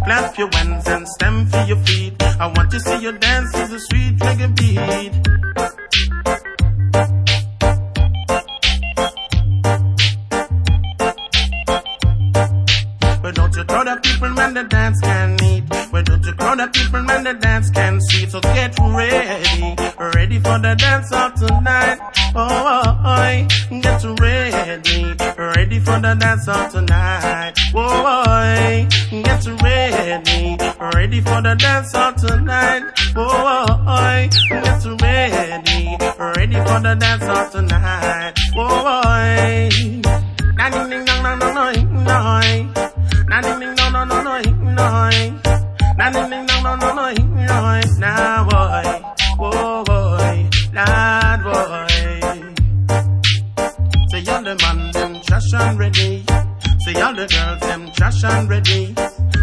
Clap your hands and stamp for your feet. I want to see you dance to the sweet reggae beat. Why don't you crowd of people when the dance can eat? Why don't you crowd of people when the dance can see? So get ready, ready for the dance of tonight. Oh, get ready, ready for the dance of tonight. Oh, get ready, ready for the dance of tonight. Oh, get ready, ready for the dance of tonight. Oh, ding ding dong dong dong dong dong. Ding ding dong dong dong dong dong. Ding ding dong dong dong dong dong. Now boy, oh boy, lad boy. Say all the man them trash and ready. Say all the girls them trash and ready.